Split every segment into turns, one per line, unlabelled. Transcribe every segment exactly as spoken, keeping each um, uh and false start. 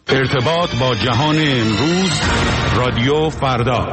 ارتباط با جهان امروز، رادیو فردا.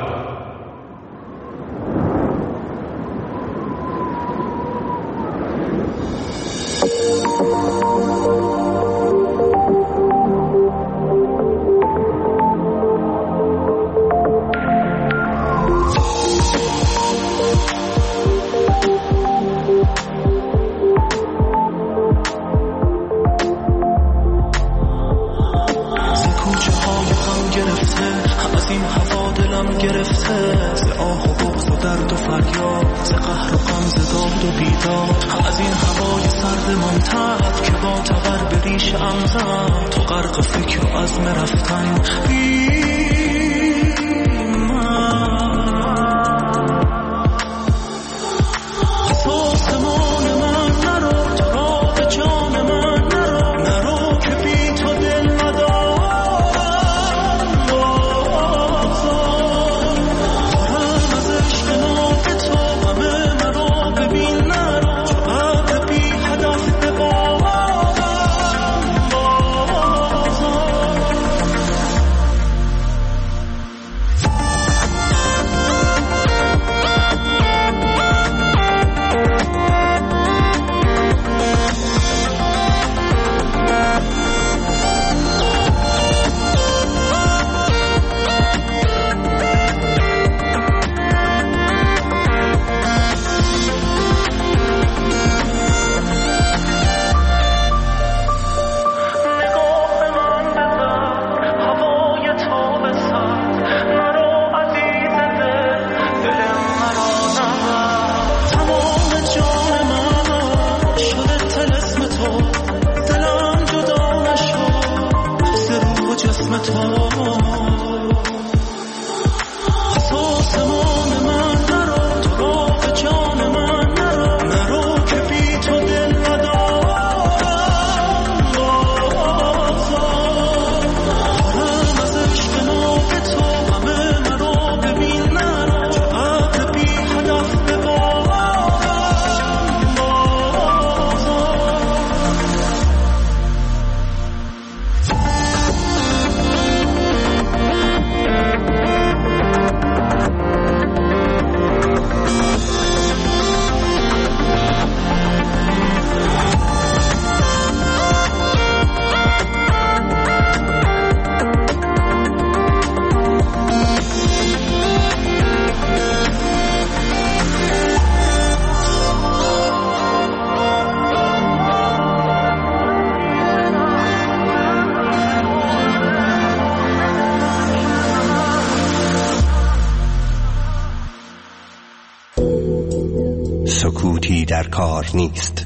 سکوتی در کار نیست.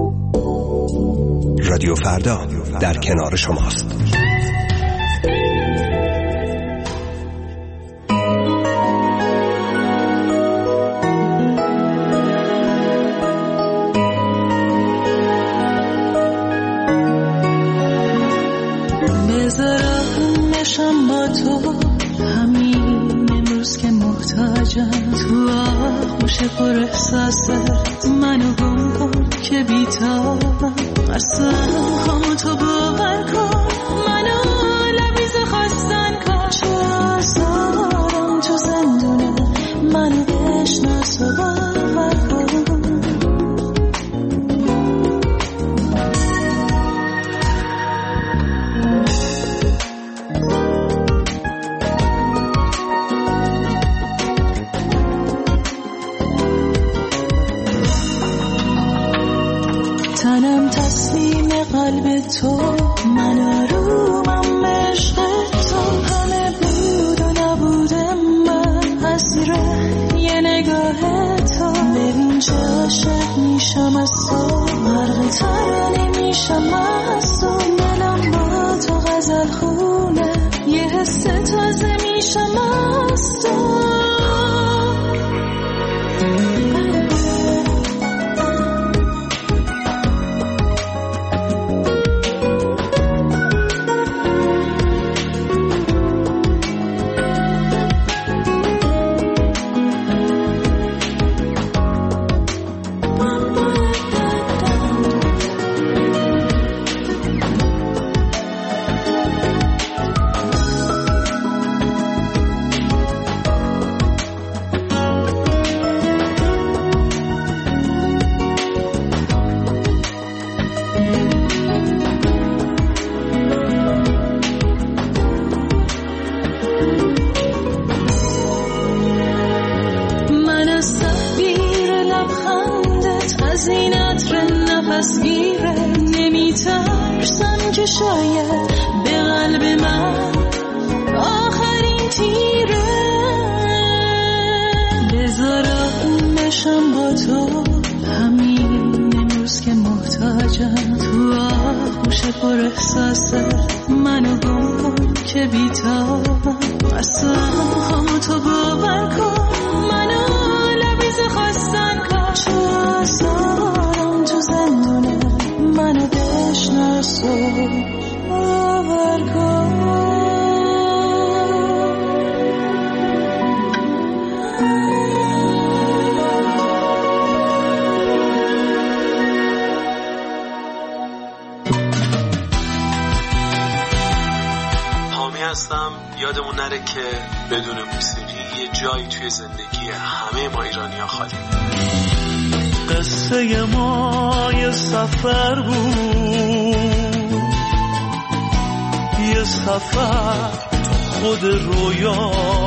رادیو فردا در کنار شماست.
بذارم نشم با تو همین امروز که محتاجم، تو آغوش پر احساسات منو گم کن که بیتابم، قسم خواهم تو باور کن منو لبیز خواستن کن، چه آزارم تو زندونه منو بشناس و باور کن. تنم تسلیم قلب تو، من آرومم عشق تو، همه بود و نبود من اسیر یه نگاه تو، ببین چه عاشق میشم از تو، غرق ترانه میشم از تو، دلم با تو غزل خونه، یه حس تازه میشم از تو. شاید به قلب من آخرین تیره. بذارم بشم با تو همین امروز که محتاجم، تو آغوش پر احساس منو گم کن که بیتابم. اصلا همو تو باور کن، منو لبیز خواستن کن. چو آزارم تو زندونه منو بشناس و باور کن.
هستم. یادمون نره که بدون موسیقی یه جایی توی زندگی همه ما ایرانی‌ها خالی.
قصه ما یه سفر بود، یه سفر خود رویا.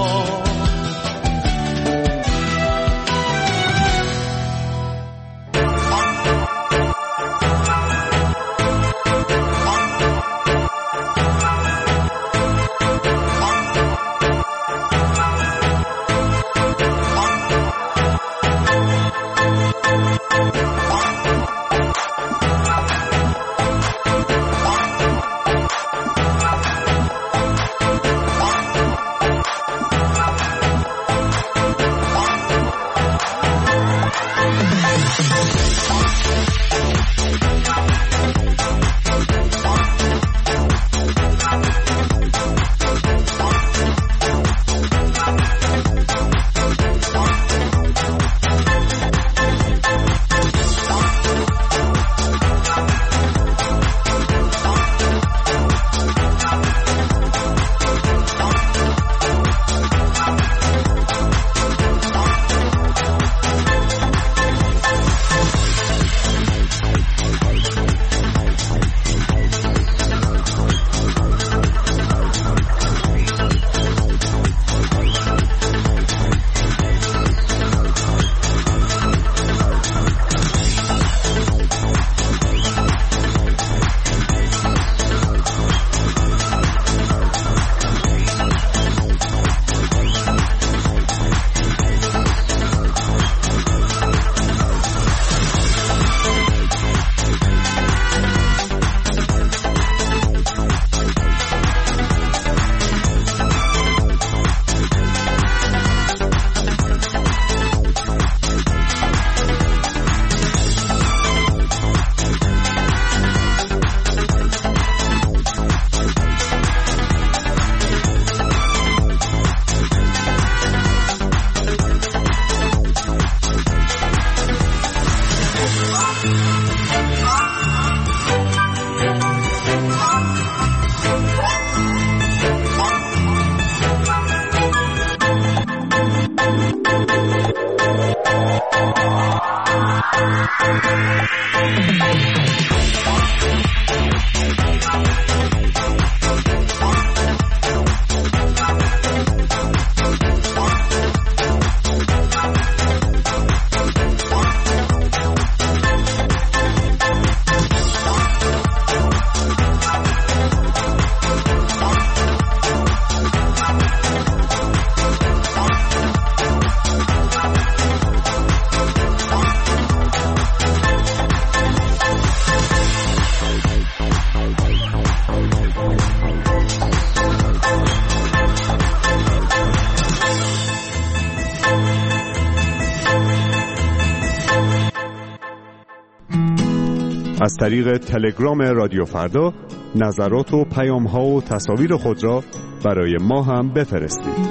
از طریق تلگرام رادیو فردا نظرات و پیام‌ها و تصاویر خود را برای ما هم بفرستید.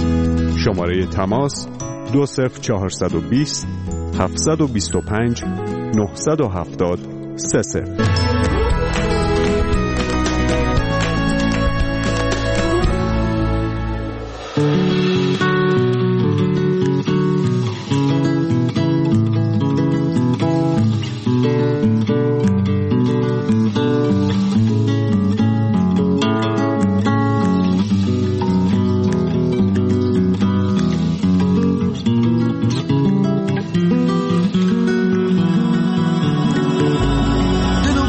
شماره تماس دو صفر چهارصد و بیست هفتصد و بیست و پنج نهصد و هفتاد سه صفر.
دلم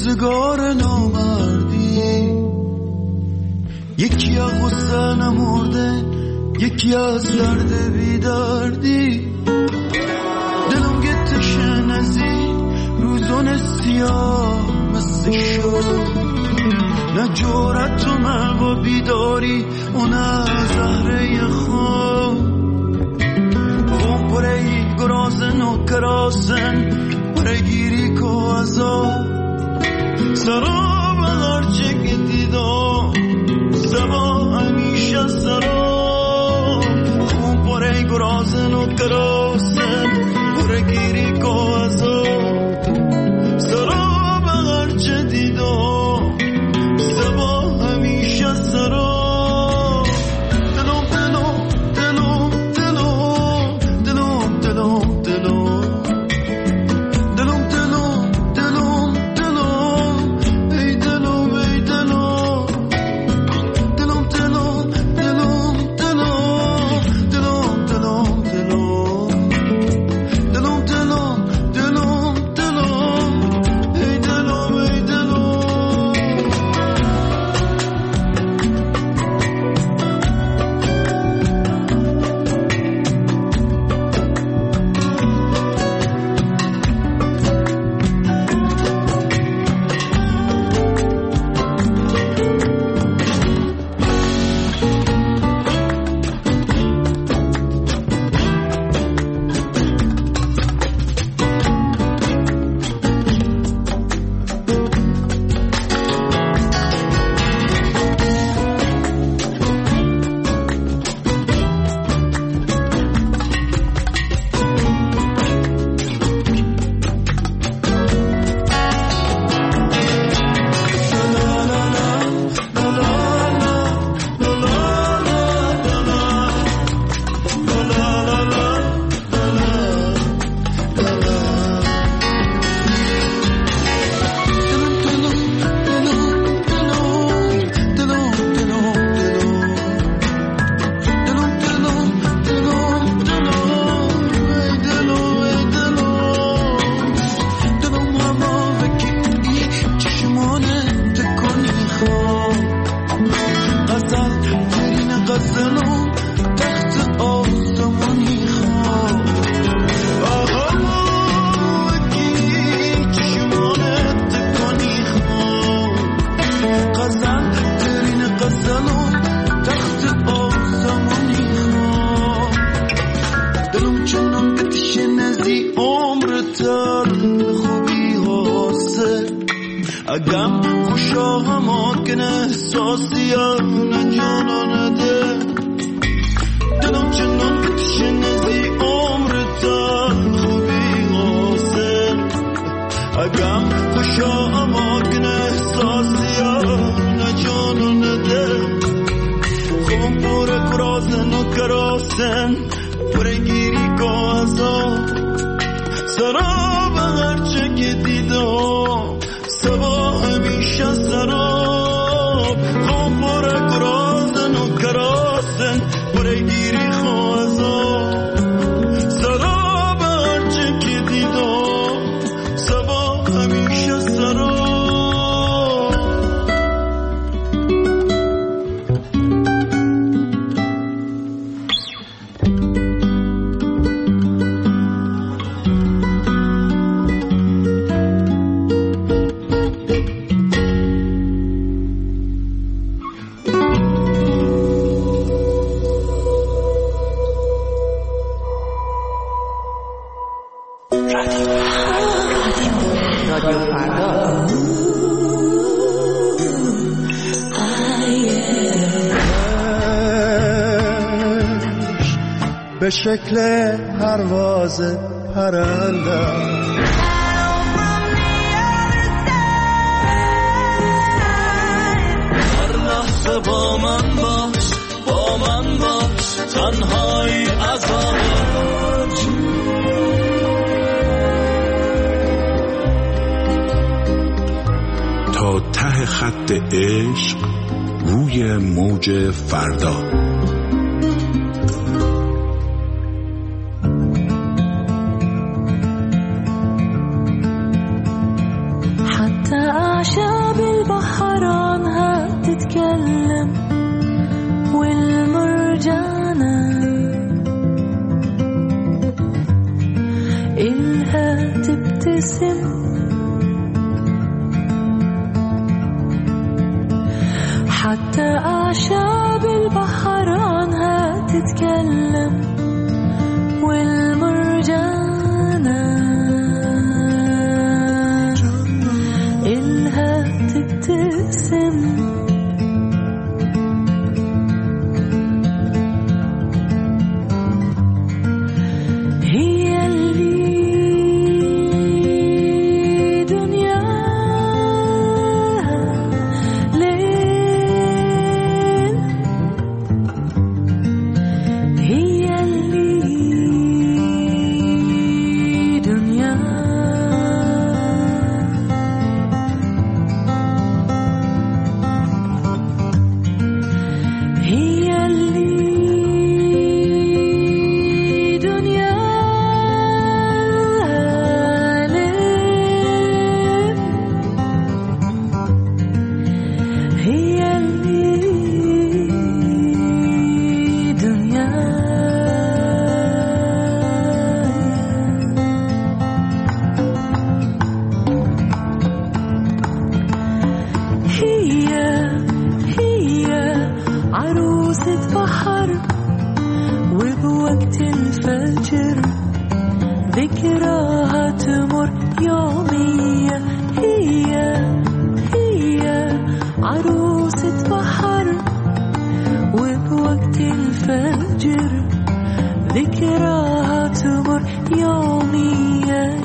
روزگار نامردی، یکی از غصه نمرده، یکی از درد بیدردی. دلم گتشه نزی روزون سیاه مثل شد، نه جورت و مغا بیداری و نه زهره خواب. غم پره گرازن و کراسن پره گیری که عذاب. سراب هرچه که دیدم سبا همیشه سراب. غم پره گرازن و کراسن پره گیری که عذاب. سراب هرچه دیدم سبا همیشه سراب.
اگم خوشا هماکن احساسیم نجانانه ده. دلم چنان بتش نزی عمرتا خوبی حاصل. اگم خوشا هماکن احساسیم نجانانه ده. خوبم پور کراسن و کراسن پره گیری که عذاب. سراب هرچه که دیدم سبا همیشه سراب. خوب پره کراسن و کراسن پره گیری خوازاب. سراب هرچه که دیدم سبا همیشه سراب.
به شکل پرواز پرنده
هر لحظه با من باش، با من باش، تنهایی عذاب.
تا ته خط عشق روی موج فردا.
حتى أعشاب البحر عنها تتكلم والمرجانة إلها تبتسم. هي اللي دنياها ليل، هي اللي ذكراها تمر يومية. هي هي عروسة بحر وبوقت الفجر ذكراها تمر يومية.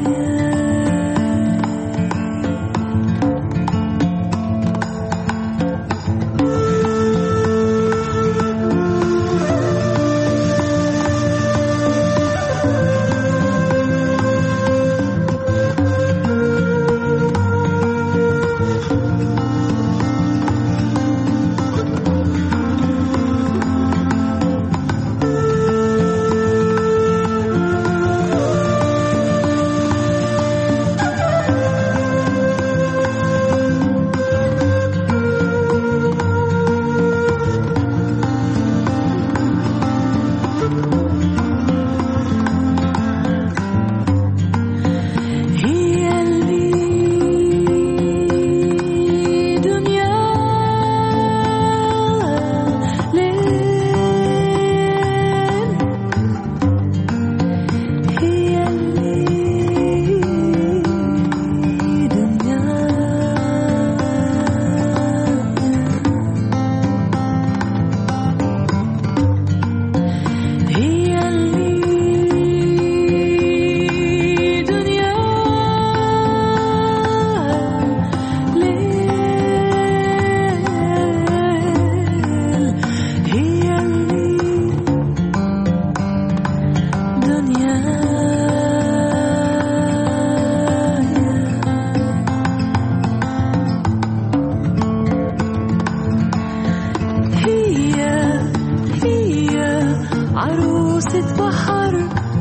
عروسة بحر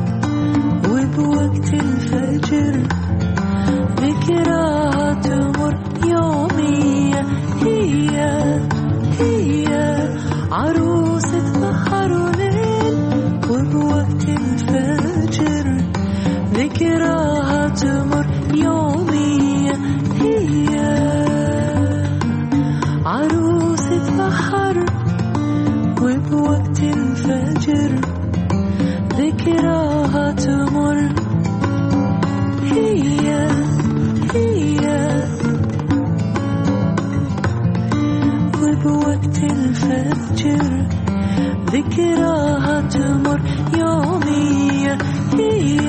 وبوقت الفجر ذكراها تمر يومية. هي هي عروسة بحر وليل وبوقت الفجر ذكراها تمر يومية. هي عروسة بحر وبوقت الفجر ذكراها تمر. هي هي وبوقت الفجر ذكراها تمر يومية. هي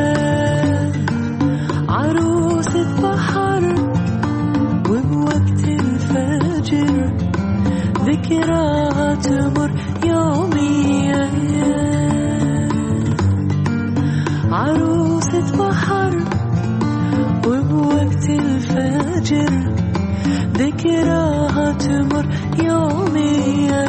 عروسة بحر وبوقت الفجر ذكراها تمر يومية. عروسة بحر وبوقت الفجر ذكراها تمر يومية.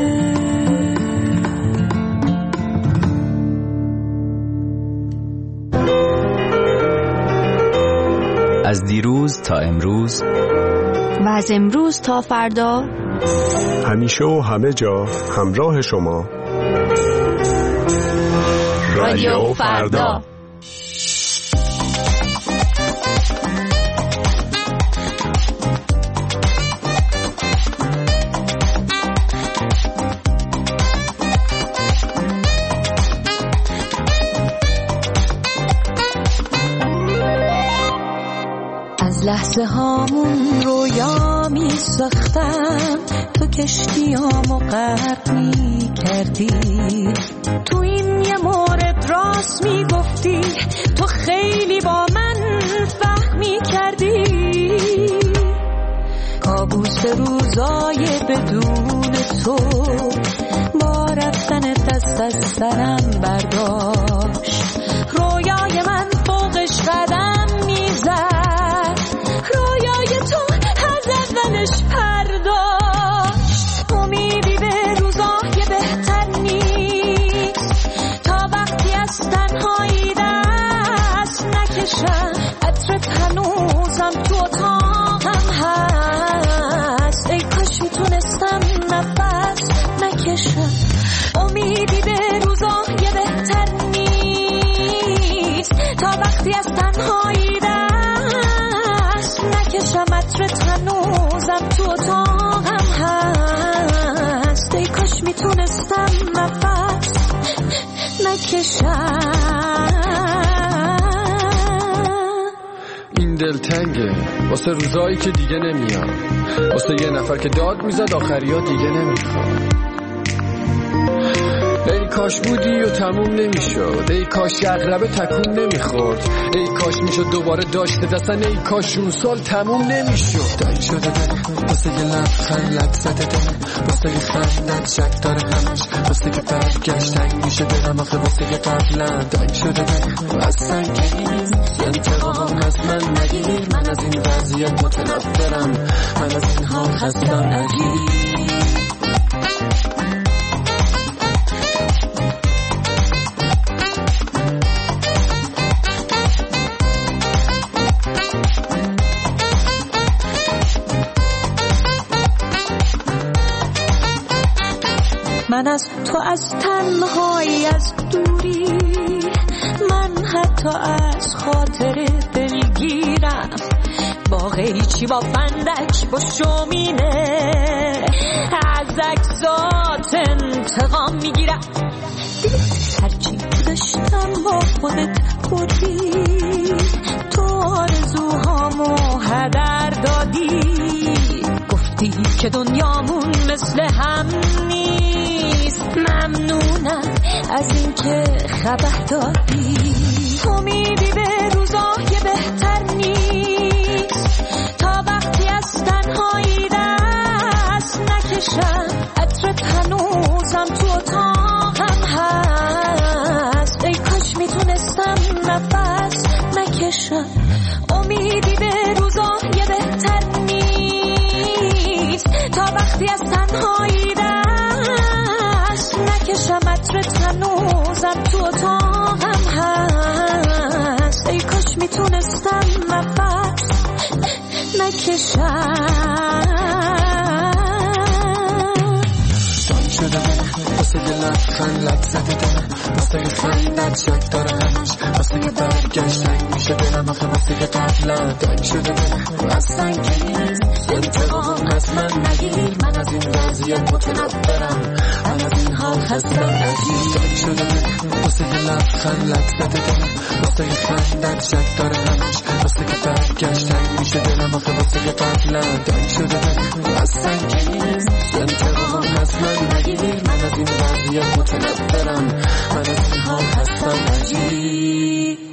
از دیروز تا امروز
و از امروز تا فردا
همیشه و همه جا همراه شما
رادیو فردا.
واسه هامون رویا می ساختم، تو کشتیامو غرق می کردی. تو این یه مورد راست می گفتی، تو خیلی با من فهم می کردی. کابوس روزای بدون تو با رفتن دست از سرم برداشت. رویای من فوقش قدم میزد، رویای تو از اولش پرداشت. امیدی به روزای بهتر نیست تا وقتی از تنهایی دست نکشم. عطرت هنوزم تو اتاقم هست، ای کاش میتونستم نفس نکشم. امیدی به روزای بهتر نیست تا وقتی از تنهایی دست نکشم. عطرت هنوزم تو اتاقم هست، ای کاش میتونستم نفس نکشم.
این دلتنگه واسه روزایی که دیگه نمیاد، واسه یه نفر که داد میزد آخریا دیگه نمیخواد. ای کاش بودی و تموم نمیشد، ای کاش عقربه تکون نمیخورد، ای کاش میشد دوباره داشته دستن، ای کاش اون سال تموم نمیشد. دایی شده دل واسه یه لبخند لب زده دل، واسه یه خندت شک داره همش، واسه که برگشت تنگ میشه دلم آخه واسه یه قبلا. دایی شده دل از سنگین انتقام از من نگیر، من از این وضعیت متنفرم، من از این حال خستم نگیر.
من از تو از تنهایی از دوری، من حتی از خاطر دلگیرم. با قیچی با فندک با شومینه از اجزات انتقام میگیرم. هرچی داشتم با خودت بودی، تو آرزوهامو هدر دادی. گفتی که دنیامون مثل هم نیست، ممنونم از این که خبر دادی. امیدی به روزای بهتر نیست تا وقتی از تنهایی دست نکشم. عطرت هنوزم تو اتاقم هست، ای کاش میتونستم نفس نکشم. امیدی به روزای بهتر نیست تا وقتی از تنهایی دست نکشم. عطرت هنوزم تو اتاقم هست، ای کاش میتونستم نفس نکشم.
دایی شده واسه یه لبخند لب زده دلم، واسه یه خندت شک داره همش، واسه یه برگشت تنگ میشه دلم آخه واسه یه قبلا. دایی شده از سنگین انتقام از من نگیر، من از این وضعیت متنفرم، من از این حال خستم نگیر. دایی شده واسه یه لبخند لب زده دلم، واسه یه خندت شک داره همش، واسه که برگشت تنگ میشه دلم آخه واسه یه قبلا. دایی شده از سنگین انتقام از من نگیر، من از این وضعیت متنفرم، من از این حال خستم نگیر.